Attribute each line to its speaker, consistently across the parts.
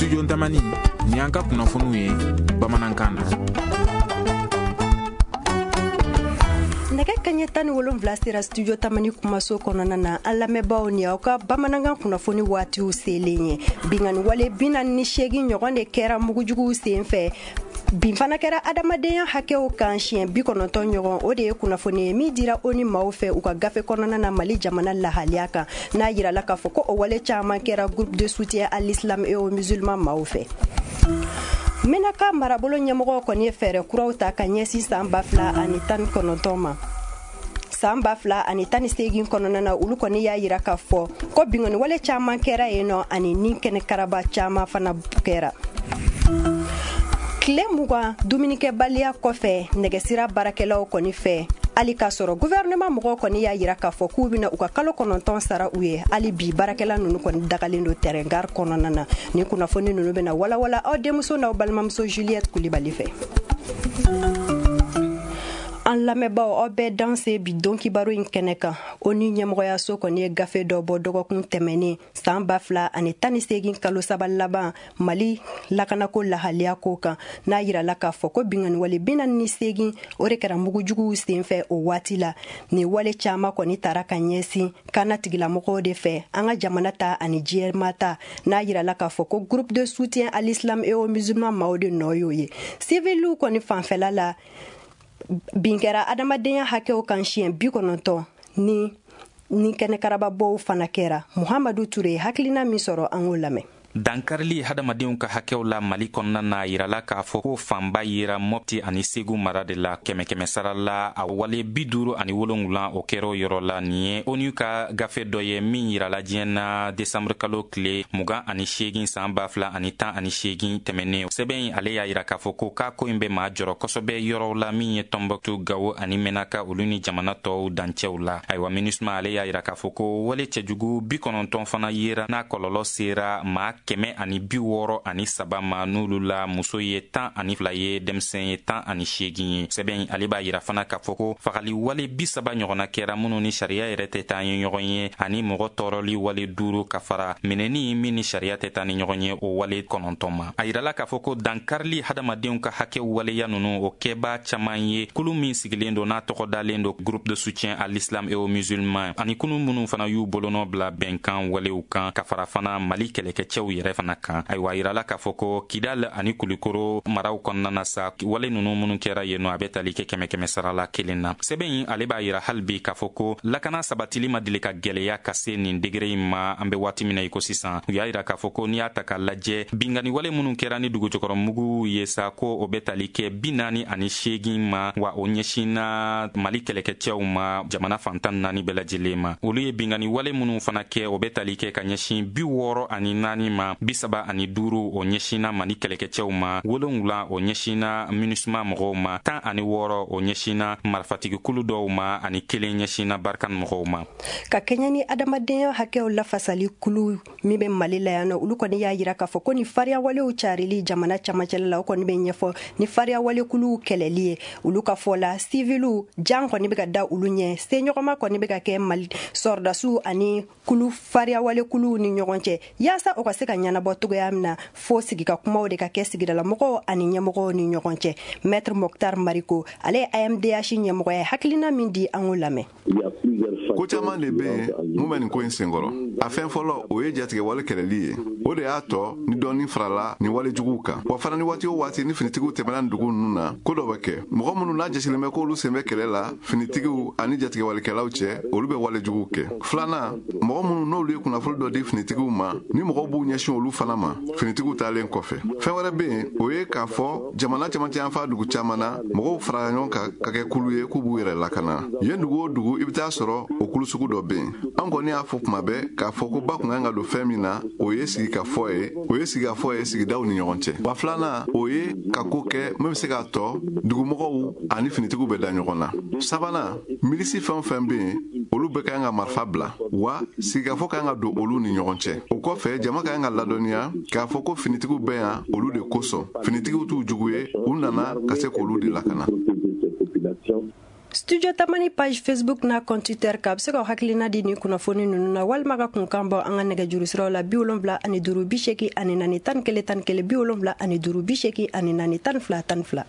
Speaker 1: studio Tamani ni an ka kunnafoniw ye bamanankan na.
Speaker 2: Nɛgɛ kaɲɛ 17 sera studio Tamani kumaso kɔnɔna na an lamɛnbaaw ni aw ka bamanankan kunnafoni waatiw selen ye. Bingani wale 48 ɲɔgɔn de kɛra mugujuguw sen fɛ. Bin fana kɛra adamadenya hakɛw kan siɲɛ 90 ɲɔgɔn. O de ye kunnafoni ye min dira ONU maaw fɛ u ka gafe kɔnɔna na Mali jamana lahaliya kan. N'a yirala k'a fɔ ko o wale caman kɛra groupe de soutien à l'islam et aux musulmans maaw fɛ. Menaka marabolo ɲɛmɔgɔ kɔni ye fɛɛrɛ kuraw ta ka ɲɛsin san 2019 ma. San 2018 kɔnɔna na olu kɔni y'a yira k'a fɔ ko bingani wale caman kɛra yen nɔ ani ni kɛnɛ karaba caman fana kɛra. Tile 20 dumunikɛbaliya kɔfɛ nɛgɛsira baarakɛlaw kɔni fɛ hali k'a sɔrɔ gouvernement mɔgɔw kɔni y'a yira k'a fɔ k'u bɛna u ka kalo 9 sara u ye hali bi baarakɛla ninnu kɔni dagalen don terrain gare kɔnɔna na. Ni kunnafoni ninnu bɛna walawala aw denmuso n'aw balimamuso Juliette Kulibali fɛ. An lamɛnbaaw aw bɛɛ danse bi don kibaru in kɛnɛ kan. ONU ɲɛmɔgɔyaso kɔni ye gafe dɔ bɔ dɔgɔkun tɛmɛnen san 2018 kalo 3 laban Mali lakanako lahaliya ko kan. N'a yirala k'a fɔ ko bingani wale 48 o de kɛra mugujuguw senfɛ o waati la. Ni wale caman kɔni taara ka ɲɛsin kana tigilamɔgɔw de fɛ an ka jamana ta ani diɲɛma ta. N'a yirala k'a fɔ ko groupe de soutien à l'islam et aux musulmans maaw de nɔ y'o ye. Civiliw kɔni fanfɛla la bin kɛra adamadenya hakɛw kan siɲɛ 90 ni kɛnɛ karababɔw fana kɛra. Muhamadu Ture hakilina min sɔrɔ an k'o lamɛn.
Speaker 3: dankarili hadamadenw ka hakɛw la Mali kɔnɔna na yirala k'a fɔ ko fanba yera Mopti ani Segu mara de la kɛmɛ sara la a wale 57 o kɛra yɔrɔ la. Nin ye ONU ka gafe dɔ ye min yirala diɲɛ na Desanburu kalo tile 28 san 2018 tɛmɛnen. Sɛbɛn ale y'a yira k'a fɔ ko k'a ko in bɛ maa jɔrɔ kosɛbɛ yɔrɔw la min ye Tɔnbɔkutu, Gawo ani Menaka olu ni jamana tɔw dancɛw la. Ayiwa MINUSMA ale y'a yira k'a fɔ ko wale cɛjugu 90 fana yera n'a kɔlɔlɔ sera maa 163 ma n'olu la muso ye 12 ye denmisɛn ye 18 ye. Sɛbɛn ale b'a yira fana k'a fɔ ko fagali wale 30 ɲɔgɔnna kɛra minnu ni sariya yɛrɛ tɛ taa ni ɲɔgɔn ye ani mɔgɔ tɔɔrɔli wale 5 ka fara minɛni min ni sariya tɛ taa ni ɲɔgɔn ye o wale 9 ma. A yirala k'a fɔ ko dankarili hadamadenw ka hakɛ waleya ninnu o kɛba caman ye kulu min sigilen don n'a tɔgɔ dalen don groupe de soutien à l'islam et aux musulmans ani kulu minnu fana y'u bolonɔ bila bɛnkan walew kan ka fara fana Mali kɛlɛkɛcɛw yɛrɛ fana kan. Ayiwa yirala k'a fɔ ko Kidal ani Kulikoro maraw kɔnɔna na sa wale ninnu minnu kɛra yen nɔ a bɛ tali kɛ 100 sara la kelen na. Sɛbɛn ale b'a yira hali bi k'a fɔ ko lakana sabatili ma deli ka gɛlɛya ka se nin degré in ma an bɛ waati min na i ko sisan. U y'a yira k'a fɔ ko n'i y'a ta k'a lajɛ bingani wale minnu kɛra ni dugujukɔrɔmugu ye sa ko o bɛ tali kɛ 48 ma wa o ɲɛsinna Mali kɛlɛkɛcɛw ma jamana fantan 4 bɛɛ lajɛlen ma. Olu ye bingani wale minnu fana kɛ o bɛ tali kɛ ka ɲɛsin 64 ma 35 o ɲɛsinna Mali kɛlɛkɛcɛw ma 7 o ɲɛsinna MINUSMA mɔgɔw ma 16 o ɲɛsinna marifatigikulu dɔw ma ani 1 ɲɛsinna Barkan mɔgɔw ma.
Speaker 2: Ka kɛɲɛ ni adamadenya hakɛw lafasali kulu min bɛ Mali la yan nɔ olu kɔni y'a yira k'a fɔ ko ni fariya walew carili jamana camancɛla la o kɔni bɛ ɲɛfɔ ni fariya wale kuluw kɛlɛli ye. Olu ka fɔ la civiliw jan kɔni bɛ ka da olu ɲɛ seɲɔgɔnma kɔni bɛ ka kɛ Mali sɔrdasiw ani kulu fariya wale kuluw ni ɲɔgɔn cɛ yaasa o ka se ka ɲɛnabɔ togoya min na fo sigika kumaw de ka kɛ sigidalamɔgɔw ani ɲɛmɔgɔw ni ɲɔgɔn cɛ. Maître Mokhtar Mariko ale ye AMDH ɲɛmɔgɔ ye hakilina min di an k'o lamɛn.
Speaker 4: Ko caman de bɛ yen mun bɛ nin ko in senkɔrɔ. A fɛn fɔlɔ o ye jatigɛ wale kɛlɛli ye. O de y'a tɔ ni dɔɔni farala ni wale juguw kan. Wa fana ni waati o waati ni finitigiw tɛmɛna dugu ninnu na ko dɔ bɛ kɛ. Mɔgɔ minnu n'a jɛsilen bɛ k'olu sen bɛ kɛlɛ la finitigiw ani jatigɛ walekɛlaw cɛ olu bɛ wale juguw kɛ. Filanan mɔgɔ minnu n'olu ye kunnafoni dɔ di finitigiw ma ni mɔgɔw b'u ɲɛsin olu fana ma finitigiw taalen kɔfɛ. Fɛn wɛrɛ bɛ yen o ye k'a fɔ jamana camancɛ yan fa dugu caman na mɔgɔw farala ɲɔgɔn kan ka kɛ kulu ye k'u b'u yɛrɛ lakana. Yen dugu o dugu i bɛ taa sɔrɔ o kulu sugu dɔ bɛ yen. An kɔni y'a fɔ kuma bɛɛ k'a fɔ ko ba kun kan ka don fɛn min na o ye sigikafɔ ye sigidaw ni ɲɔgɔn cɛ. Wa filanan o ye ka ko kɛ min bɛ se k'a tɔ dugumɔgɔw ani finitigiw bɛ da ɲɔgɔn na. Sabanan milisi fɛn o fɛn bɛ yen olu bɛɛ ka kan ka marifa bila wa sigikafɔ ka kan ka don olu ni ɲɔgɔn cɛ. O kɔfɛ jama ka kan ka ladɔnniya k'a fɔ ko finitigiw bɛ yan olu de kosɔn finitigiw t'u jugu ye u nana ka se k'olu de lakana.
Speaker 2: studio tamani page Facebook na compte Twitter ka se ka hakilina di ni kunafoni nunu na walma ka kunkanba an ka nɛgɛjuru siraw la 75 ani 5 80 ani 4 tan kele 75 ani 5 80 ani 4 tan 2 tan 2.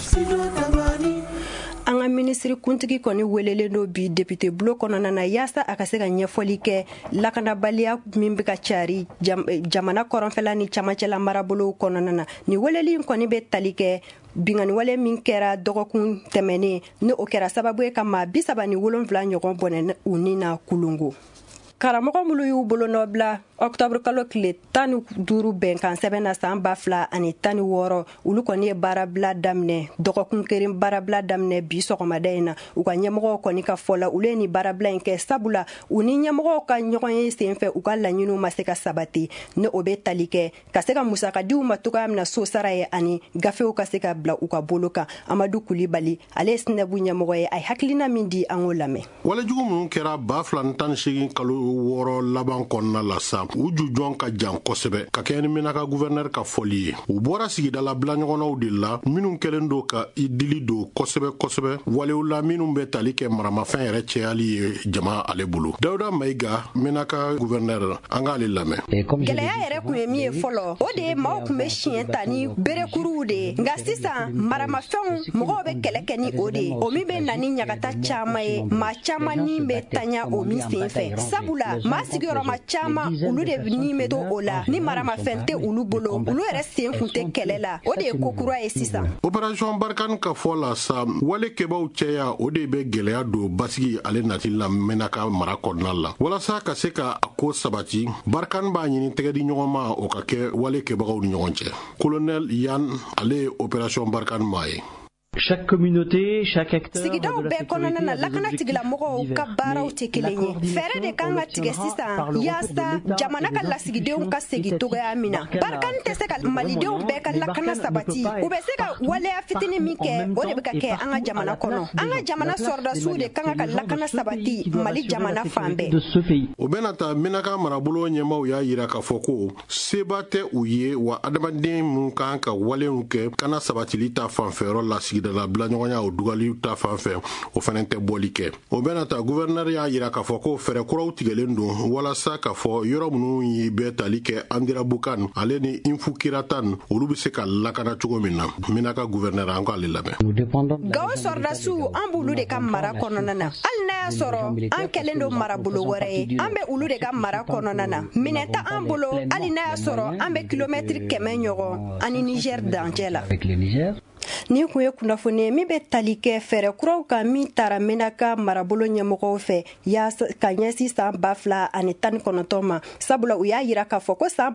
Speaker 2: An ka ministre kuntigi kɔni welelen do bi député bulo kɔnɔna na yaasa a ka se ka ɲɛfɔli kɛ lakanabaliya min bɛ ka cari jamana kɔrɔnfɛla ni camancɛla marabolow kɔnɔna na. Ni weleli kɔni bɛ tali kɛ bingani wale min kɛra dɔgɔkun tɛmɛnen ni o kɛra sababu ye ka maa 37 ɲɔgɔn bɔnɛ u ni na kulungo. Karamɔgɔ minnu y'u bolo nɔ bila octobre kalo tile 15 bɛnkan sɛbɛn na san 2016 olu kɔni ye baarabila daminɛ dɔgɔkun kelen baarabila daminɛ bi sɔgɔmada in na u ka ɲɛmɔgɔw kɔni ka fɔ la olu ye ni baarabila in kɛ sabula u ni ɲɛmɔgɔw ka ɲɔgɔn ye senfɛ u ka laɲiniw ma se ka sabati ne o bɛ tali kɛ ka se ka musakadiw ma cogoya min na so sara ye ani gafew ka se ka bila u ka bolo kan. Amadu Kulibali ale ye Sinabu ɲɛmɔgɔ ye a ye hakilina min di an k'o lamɛn.
Speaker 5: Walejugu minnu kɛra 2018 kalo 6 laban kɔnɔna la sa u jujɔn ka jan kosɛbɛ ka kɛ ni Menaka gouverneur ka fɔli ye u bɔra sigidala bilaɲɔgɔnnaw de la minnu kɛlen do ka i dili do kosɛbɛ walew la minnu bɛ tali kɛ maramafɛn yɛrɛ cɛyali ye jama ale bolo. Dawuda Mayiga Menaka gouverneur an k'ale lamɛn.
Speaker 2: Gɛlɛya yɛrɛ kun ye min ye fɔlɔ o de ye maaw kun bɛ siɲɛ ta ni berekuruw de ye nka sisan maramafɛnw mɔgɔw bɛ kɛlɛ kɛ ni o de ye o min bɛ na ni ɲagata caman ye maa caman ni bɛ tanya o min senfɛ sabula maa sigiyɔrɔma caman olu de ni bɛ to o la ni maramafɛn tɛ olu bolo olu yɛrɛ sen kun tɛ kɛlɛ la o de ye ko kura ye sisan.
Speaker 5: Opération Barkhane ka fɔ la sa wale kɛbaw cɛya o de bɛ gɛlɛya don basigi ale nati la Menaka mara kɔnɔna la walasa ka se ka a ko sabati Barkhane b'a ɲini tɛgɛdi ɲɔgɔn ma o ka kɛ wale kɛbagaw ni ɲɔgɔn cɛ. Colonel Yann ale ye Opération Barkhane maa ye.
Speaker 6: Chaque communauté, chaque acteur
Speaker 2: sigidaw bɛɛ kɔnɔna na lakanatigilamɔgɔw ka baaraw tɛ kelen ye fɛɛrɛ de kan ka tigɛ sisan yaasa jamana ka lasigidenw ka segi togoya min na. Barkhane tɛ se ka malidenw bɛɛ ka lakana sabati u bɛ se ka waleya fitini min kɛ o de bɛ ka kɛ an ka jamana kɔnɔ an ka jamana sɔrɔdasiw de kan ka lakana sabati Mali jamana fan bɛɛ.
Speaker 5: O bɛna ta Menaka marabolo ɲɛmaw y'a yira k'a fɔ ko seba tɛ u ye wa adamaden mun kan ka walenw kɛ kana sabatili ta fanfɛyɔrɔ la sigidala bilaɲɔgɔnya o dugaliw ta fanfɛ o fana tɛ bɔli kɛ. O bɛna ta gouverneur y'a yira k'a fɔ ko fɛɛrɛ kuraw tigɛlen don walasa k'a fɔ yɔrɔ minnu ye bɛɛ tali kɛ Andira Bukan ale ni Infu Kiratan olu bɛ se ka lakana cogo min na. Menaka gouverneur an k'ale lamɛn.
Speaker 2: Gawo sɔrɔdasiw an b'olu de ka mara kɔnɔna na hali n'a y'a sɔrɔ an kɛlen don marabolo wɛrɛ ye an bɛ olu de ka mara kɔnɔna na minɛ tɛ an bolo hali n'a y'a sɔrɔ an bɛ kilomɛtiri 100 ɲɔgɔn ani Niger dancɛ la. Ni kun ye kunnafoni ye min bɛ tali kɛ fɛɛrɛ kuraw kan min taara Menaka marabolo ɲɛmɔgɔw fɛ yaasa ka ɲɛsin san 2019 ma sabula u y'a yira k'a fɔ ko san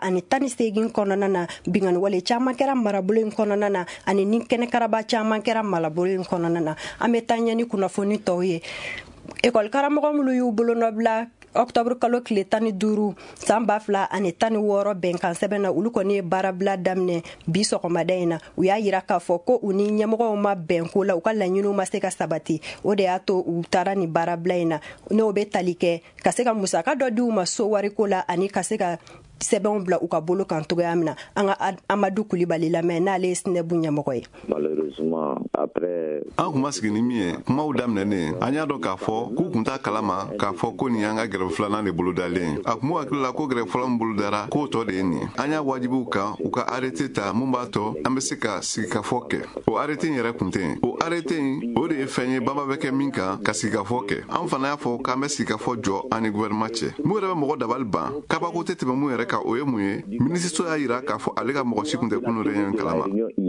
Speaker 2: 2018 kɔnɔna na bingani wale caman kɛra marabolo in kɔnɔna na ani ni kɛnɛkaraba caman kɛra marabolo in kɔnɔna na. An bɛ taa ɲɛ ni kunnafoni tɔw ye. École karamɔgɔ minnu y'u bolo nɔ bila octobre kalo tile 15 san 2016 bɛnkan sɛbɛn na olu kɔni ye baarabila daminɛ bi sɔgɔmada in na u y'a yira k'a fɔ ko u ni ɲɛmɔgɔw ma bɛn ko la u ka laɲiniw ma se ka sabati o de y'a to u taara ni baarabila in na n'o bɛ tali kɛ ka se ka musaka dɔ di u ma so wariko la ani ka se ka sɛbɛnw bila u ka bolo kan togoya min na. An ka Amadu Kulibali lamɛn n'ale ye Sinabu ɲɛmɔgɔ ye.
Speaker 7: Malheureusement après
Speaker 4: an kun ma sigi ni min ye kumaw daminɛnen an y'a dɔn k'a fɔ k'u kun t'a kalama k'a fɔ ko nin y'an ka grève filanan de bolodalen a kun b'u hakili la ko grève fɔlɔ min bolodara k'o tɔ de ye nin ye an y'a wajibiw kan u ka arrêté ta mun b'a tɔ an bɛ se ka sigikafɔ kɛ o arrêté in yɛrɛ kun tɛ yen o arrêté in o de ye fɛn ye banba bɛ kɛ min kan ka sigikafɔ kɛ an fana y'a fɔ k'an bɛ sigikafɔ jɔ an ni gouvernement cɛ mun yɛrɛ bɛ mɔgɔ dabali ban kabako tɛ tɛmɛ mun yɛrɛ kan o ye mun ye minisitiri y'a yira k'a fɔ ale ka mɔgɔ si kun tɛ kunu réunion kalama.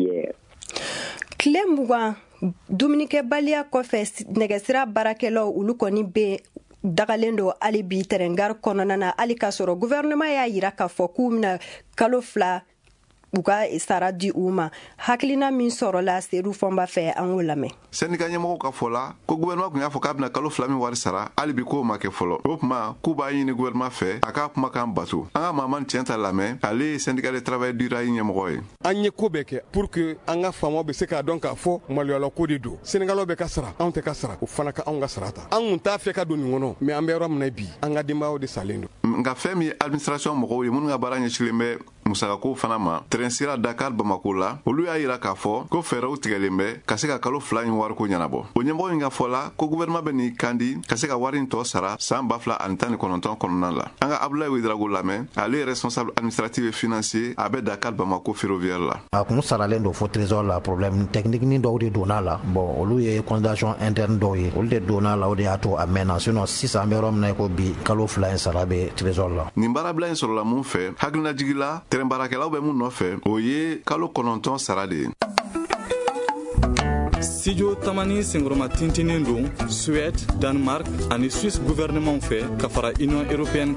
Speaker 2: Tile 20 dumunikɛbaliya kɔfɛ nɛgɛsira baarakɛlaw olu kɔni bɛ dagalen don hali bi terengari kɔnɔna na hali k'a sɔrɔ gouvernement y'a yira k'a fɔ k'u bɛna kalo 2 u ka sara di u ma hakilina min sɔrɔla Seydou Fɔnba fɛ an k'o lamɛn.
Speaker 4: Syndicat ɲɛmɔgɔw ka fɔ la ko gouvernement kun y'a fɔ k'a bɛna kalo 2 min wari sara hali bi k'o ma kɛ fɔlɔ o tuma k'u b'a ɲini gouvernement fɛ a k'a kumakan bato an ka Mamani Tiɲɛta lamɛn ale ye syndicat de travail dura ɲɛmɔgɔ ye.
Speaker 8: An ye ko bɛɛ kɛ pour que an ka faamaw bɛ se k'a dɔn k'a fɔ maloyala ko de don Sénégalaw bɛ ka sara anw tɛ ka sara o fana ka anw ka sara ta an kun t'a fɛ ka don nin kɔnɔ mais an bɛ yɔrɔ min na bi an ka denbayaw de salen don.
Speaker 4: Nka fɛn min ye administration mɔgɔw ye minnu ka baara ɲɛsilen bɛ musakako fana ma tren sira Dakar Bamako la olu y'a yira k'a fɔ ko fɛɛrɛw tigɛlen bɛ ka se ka kalo 2 in wariko ɲɛnabɔ. O ɲɛmɔgɔ in ka fɔ la ko gouvernement bɛ n'i kandi ka se ka wari in tɔ sara san 2019 kɔnɔna la. An ka Abdoulaye Ouedraogo lamɛn, ale est responsable administratif et financier a bɛ Dakar Bamako ferroviaire la.
Speaker 9: A kun saralen do fo trésor la problème technique ni dɔw de donna la. Bon olu ye condamnation interne dɔw ye. Olu de donna la o de y'a to a mɛnna sinon sisan an bɛ yɔrɔ min na ko bi kalo 2 in sara bɛ trésor la.
Speaker 4: Nin baarabila in sɔrɔla mun fɛ hakilina jigila terrain baarakɛlaw bɛ mun nɔfɛ o ye kalo 9 sara de ye.
Speaker 10: Studio Tamani Sengroma tintinin don Suède, Danemark ani Suisse gouvernement fɛ ka fara Union européenne.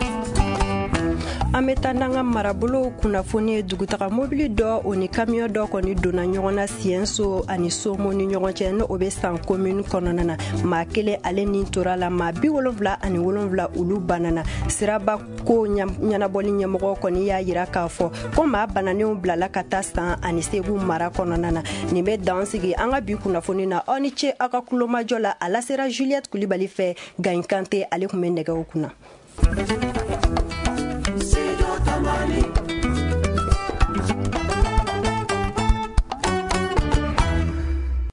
Speaker 2: An bɛ taa n'an ka marabolo kunnafoni ye dugutaga mobili dɔ o ni kamiyon dɔ kɔni donna ɲɔgɔn na Sienso ani Somo ni ɲɔgɔn cɛ n'o bɛ San commune kɔnɔna na. Maa kelen ale ni tora la maa 77 olu banana. Siraba ko ɲɛnabɔli ɲɛmɔgɔ kɔni y'a yira k'a fɔ ko maa bananenw bilala ka taa San ani Segu mara kɔnɔna na. Nin bɛ dan sigi an ka bi kunnafoni na aw ni ce aw ka kulomajɔ la a lasera Juliette Kulibali fɛ Gagne Kante ale tun bɛ nɛgɛw kunna. Tamani